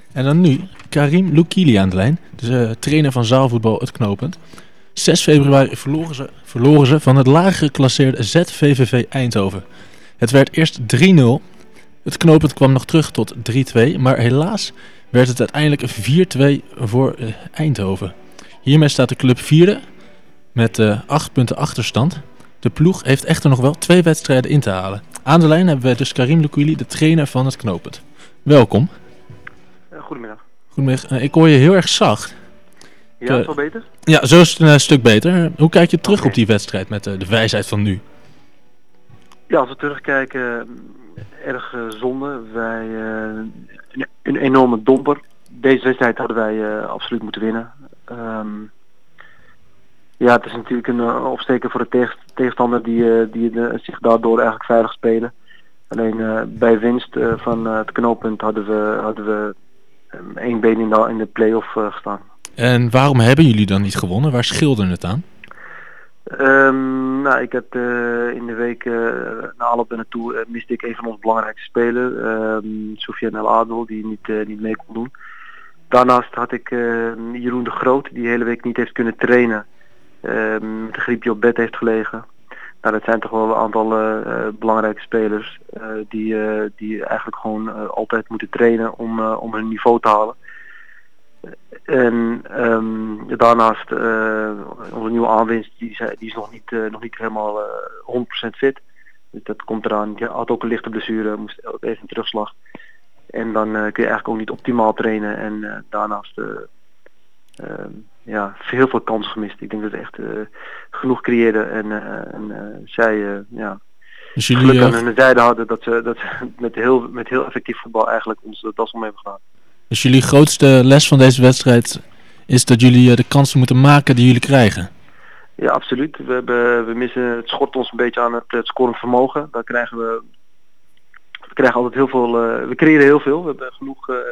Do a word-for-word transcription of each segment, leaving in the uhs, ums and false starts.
En dan nu Karim Loukili aan de lijn, dus uh, trainer van zaalvoetbal Het Knooppunt. zes februari verloren ze, verloren ze van het lager geclasseerde Z V V V Eindhoven. Het werd eerst drie nul. Het Knooppunt kwam nog terug tot drie twee, maar helaas werd het uiteindelijk vier twee voor uh, Eindhoven. Hiermee staat de club vierde met uh, acht punten achterstand. De ploeg heeft echter nog wel twee wedstrijden in te halen. Aan de lijn hebben we dus Karim Loukili, de trainer van Het Knooppunt. Welkom. Goedemiddag. Goedemiddag. Uh, ik hoor je heel erg zacht. Ja, is wel beter? Ja, zo is het een uh, stuk beter. Hoe kijk je terug Okay. op die wedstrijd met uh, de wijsheid van nu? Ja, als we terugkijken, erg uh, zonde. Wij, uh, een, een enorme domper. Deze wedstrijd hadden wij uh, absoluut moeten winnen. Um, ja, het is natuurlijk een uh, opsteken voor de tegen, tegenstander die, uh, die uh, zich daardoor eigenlijk veilig spelen. Alleen uh, bij winst uh, van uh, Het Knooppunt hadden we, hadden we um, één been in de, in de play-off uh, gestaan. En waarom hebben jullie dan niet gewonnen? Waar scheelde het aan? Um, nou, ik had uh, in de week uh, na alle ben naartoe uh, miste ik een van onze belangrijkste spelers, um, Soufiane El Adel, die niet, uh, niet mee kon doen. Daarnaast had ik uh, Jeroen de Groot, die de hele week niet heeft kunnen trainen, um, met een griepje op bed heeft gelegen. Nou, dat zijn toch wel een aantal uh, uh, belangrijke spelers uh, die, uh, die eigenlijk gewoon uh, altijd moeten trainen om, uh, om hun niveau te halen. En um, daarnaast uh, onze nieuwe aanwinst, die is, die is nog niet, uh, nog niet helemaal uh, honderd procent fit. Dus dat komt eraan. Die had ook een lichte blessure, moest ook even een terugslag. En dan uh, kun je eigenlijk ook niet optimaal trainen. En uh, daarnaast uh, uh, ja, heel veel kansen gemist. Ik denk dat het echt uh, genoeg creëerde. En, uh, en uh, zij uh, ja, dus jullie, geluk aan uh, hun zijde hadden dat ze, dat ze met, heel, met heel effectief voetbal eigenlijk ons de das om hebben gedaan. Dus jullie grootste les van deze wedstrijd is dat jullie uh, de kansen moeten maken die jullie krijgen? Ja, absoluut. We, hebben, we missen, het schort ons een beetje aan het, het scorend vermogen. Daar krijgen we, we krijgen altijd heel veel, uh, we creëren heel veel. We hebben genoeg uh,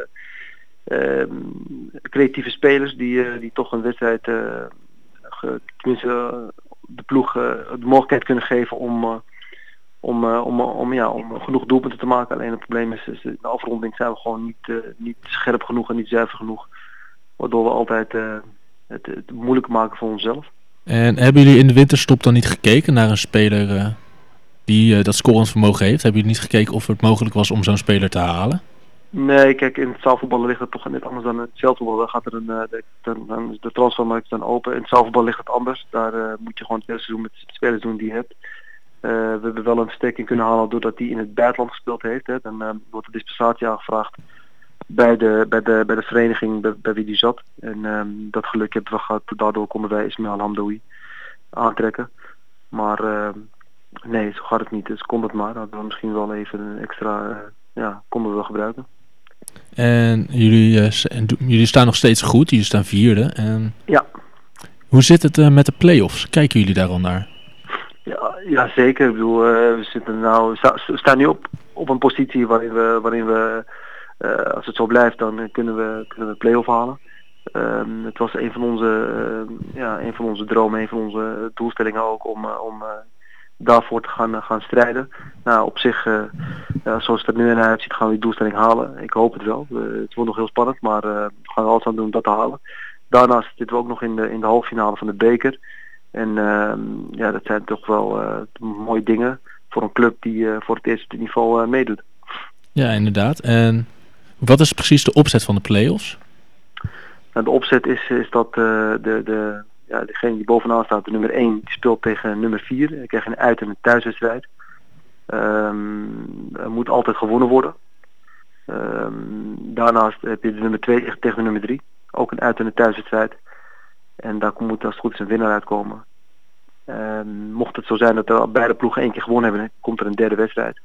uh, creatieve spelers die, uh, die toch een wedstrijd, uh, ge, tenminste uh, de ploeg uh, de mogelijkheid kunnen geven om, uh, om, uh, om, om, ja, om genoeg doelpunten te maken. Alleen het probleem is, is de afronding zijn we gewoon niet, uh, niet scherp genoeg en niet zuiver genoeg. Waardoor we altijd uh, het, het moeilijk maken voor onszelf. En hebben jullie in de winterstop dan niet gekeken naar een speler uh, die uh, dat scorend vermogen heeft? Hebben jullie niet gekeken of het mogelijk was om zo'n speler te halen? Nee, kijk, in het zaalvoetballen ligt het toch net anders dan in het veldvoetbal. Dan gaat er een, uh, de, dan, dan is de transfermarkt dan open. In het zaalvoetbal ligt het anders. Daar uh, moet je gewoon het hele seizoen met de spelers doen die je hebt. Uh, we hebben wel een versterking kunnen halen doordat die in het buitenland gespeeld heeft. Hè. Dan uh, wordt de dispensatie aangevraagd bij de, bij de, bij de vereniging bij, bij wie die zat. En um, dat geluk hebben we gehad. Daardoor konden wij Ismail Hamdoui aantrekken. Maar uh, nee, zo gaat het niet. Dus kon het maar. Hadden we misschien wel even een extra, uh, ja, konden we wel gebruiken. En jullie, uh, jullie staan nog steeds goed. Jullie staan vierde. En ja. Hoe zit het uh, met de play-offs? Kijken jullie daar al naar? Ja, ja zeker. Ik bedoel, uh, we zitten nou, we staan nu op, op een positie waarin we, waarin we uh, als het zo blijft, dan kunnen we, kunnen we play-off halen. Um, het was een van onze, uh, ja, een van onze dromen, een van onze doelstellingen ook om, uh, om uh, daarvoor te gaan, uh, gaan strijden. Nou, op zich, uh, uh, zoals het er nu in uitziet, gaan we die doelstelling halen. Ik hoop het wel. Uh, het wordt nog heel spannend, maar uh, we gaan er alles aan doen om dat te halen. Daarnaast zitten we ook nog in de, in de halve finale van de beker. En uh, ja, dat zijn toch wel uh, mooie dingen voor een club die uh, voor het eerst op dit niveau uh, meedoet. Ja, inderdaad. En wat is precies de opzet van de play-offs? Nou, de opzet is, is dat uh, de, de, ja, degene die bovenaan staat, de nummer één, die speelt tegen nummer vier. Dan krijg je een uit- en een thuiswedstrijd. Um, er moet altijd gewonnen worden. Um, daarnaast heb je de nummer twee tegen de nummer drie. Ook een uit- en een thuiswedstrijd. En daar moet als het goed is een winnaar uitkomen. Um, mocht het zo zijn dat er beide ploegen één keer gewonnen hebben, komt er een derde wedstrijd.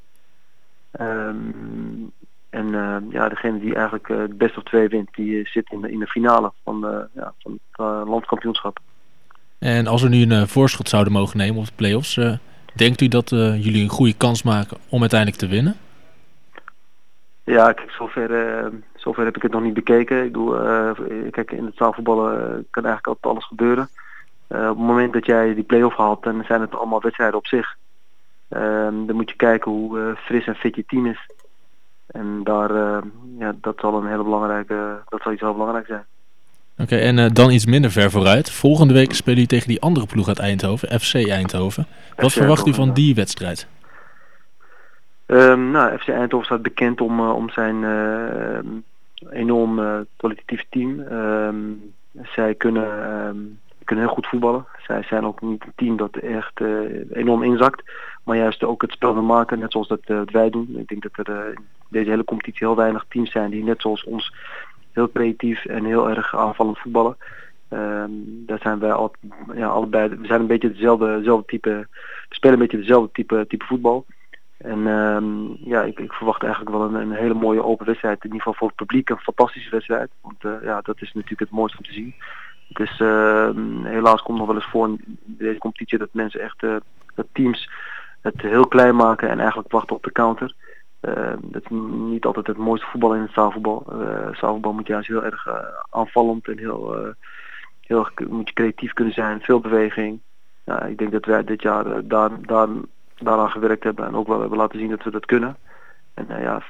Um, en uh, ja, degene die eigenlijk uh, het best of twee wint, die uh, zit in de, in de finale van, uh, ja, van het uh, landskampioenschap. En als we nu een uh, voorschot zouden mogen nemen op de play-offs, uh, denkt u dat uh, jullie een goede kans maken om uiteindelijk te winnen? Ja, kijk, zover, uh, zover heb ik het nog niet bekeken. Ik bedoel, uh, kijk, in het zaalvoetballen uh, kan eigenlijk altijd alles gebeuren. Uh, op het moment dat jij die play-off haalt, dan zijn het allemaal wedstrijden op zich. Uh, dan moet je kijken hoe uh, fris en fit je team is. En daar, uh, ja, dat zal een hele belangrijke, dat zal iets heel belangrijk zijn. Oké, okay, en uh, dan iets minder ver vooruit. Volgende week spelen jullie tegen die andere ploeg uit Eindhoven, F C Eindhoven. Wat F C verwacht Eindhoven, u van die wedstrijd? Um, nou, F C Eindhoven staat bekend om, uh, om zijn uh, enorm uh, kwalitatief team. Um, zij kunnen, um, kunnen heel goed voetballen. Zij zijn ook niet een team dat echt uh, enorm inzakt. Maar juist ook het spel van maken, net zoals dat, uh, dat wij doen. Ik denk dat er uh, in deze hele competitie heel weinig teams zijn die net zoals ons heel creatief en heel erg aanvallend voetballen. Um, daar zijn wij al, ja, allebei, we zijn een beetje hetzelfde, hetzelfde type, we spelen een beetje hetzelfde type, type voetbal. En um, ja, ik, ik verwacht eigenlijk wel een, een hele mooie open wedstrijd. In ieder geval voor het publiek een fantastische wedstrijd. Want uh, ja, dat is natuurlijk het mooiste om te zien. Dus uh, helaas komt nog wel eens voor in deze competitie dat mensen echt, uh, dat teams het heel klein maken en eigenlijk wachten op de counter. Uh, dat is niet altijd het mooiste voetbal in het zaalvoetbal. Uh, zaalvoetbal moet juist heel erg uh, aanvallend en heel, uh, heel moet je creatief kunnen zijn, veel beweging. Ja, ik denk dat wij dit jaar uh, daar, daar, daaraan gewerkt hebben en ook wel hebben laten zien dat we dat kunnen. En uh, ja,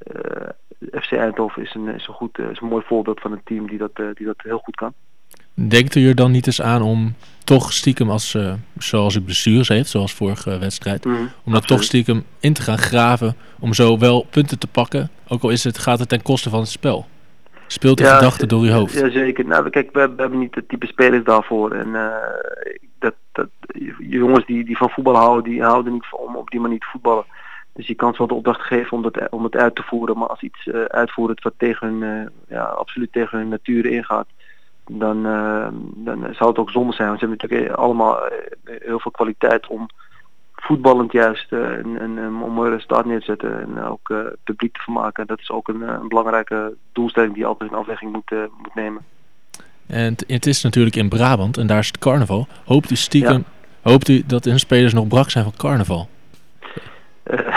uh, F C Eindhoven is een, is, een goed, uh, is een mooi voorbeeld van een team die dat, uh, die dat heel goed kan. Denkt u er dan niet eens aan om toch stiekem, als, uh, zoals u blessures heeft, zoals vorige wedstrijd, mm, om dat toch stiekem in te gaan graven, om zo wel punten te pakken, ook al is het, gaat het ten koste van het spel? Speelt de ja, gedachte door uw hoofd? Ja, zeker. Nou, kijk, we, we hebben niet het type spelers daarvoor. En uh, dat, dat, jongens die, die van voetbal houden, die houden niet van om op die manier te voetballen. Dus je kan ze wel de opdracht geven om, dat, om het uit te voeren, maar als iets uh, uitvoert wat tegen hun, uh, ja, absoluut tegen hun natuur ingaat, Dan, uh, dan zou het ook zonde zijn. Want ze hebben natuurlijk allemaal uh, heel veel kwaliteit om voetballend juist uh, een, een, een mooie resultaat neer te zetten en uh, ook uh, publiek te vermaken. Dat is ook een, een belangrijke doelstelling die je altijd in afweging moet, uh, moet nemen. En t- het is natuurlijk in Brabant en daar is het carnaval. Hoopt u stiekem, ja. hoopt u dat hun spelers nog brak zijn van carnaval? Uh,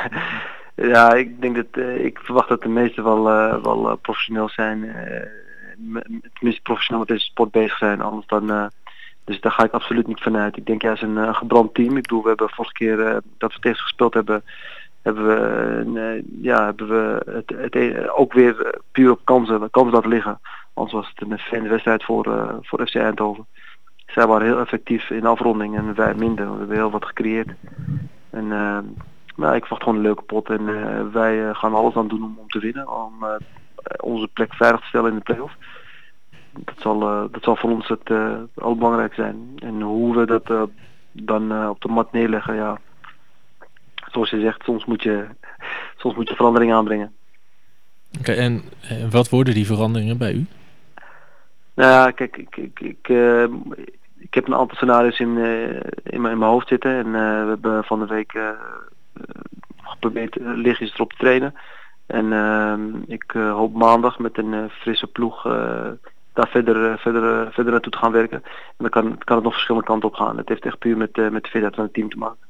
ja, ik denk dat uh, ik verwacht dat de meesten wel, uh, wel uh, professioneel zijn. Uh, tenminste professioneel met deze sport bezig zijn, anders dan, uh, dus daar ga ik absoluut niet vanuit. Ik denk juist een uh, gebrand team. Ik bedoel, we hebben vorige keer uh, dat we tegen gespeeld hebben, hebben we, uh, ja, hebben we het, het, het ook weer uh, puur op kansen, kansen laten liggen. Anders was het een fijne wedstrijd voor, uh, voor F C Eindhoven. Zij waren heel effectief in de afronding en wij minder. We hebben heel wat gecreëerd. En uh, nou, ik verwacht gewoon een leuke pot en uh, wij uh, gaan alles aan doen om, om te winnen, om uh, onze plek veilig te stellen in de play-off. Dat zal, uh, dat zal voor ons het uh, allerbelangrijk zijn. En hoe we dat uh, dan uh, op de mat neerleggen, ja. Zoals je zegt, soms moet je, soms moet je verandering aanbrengen. Oké, okay, en uh, wat worden die veranderingen bij u? Nou ja, kijk, ik, ik, ik, uh, ik heb een aantal scenario's in, uh, in, mijn, in mijn hoofd zitten. En uh, we hebben van de week uh, geprobeerd uh, lichtjes erop te trainen. En uh, ik uh, hoop maandag met een uh, frisse ploeg uh, daar verder, uh, verder, uh, verder naartoe te gaan werken. En dan kan, kan het nog verschillende kanten op gaan. Het heeft echt puur met, uh, met de fitheid van het team te maken.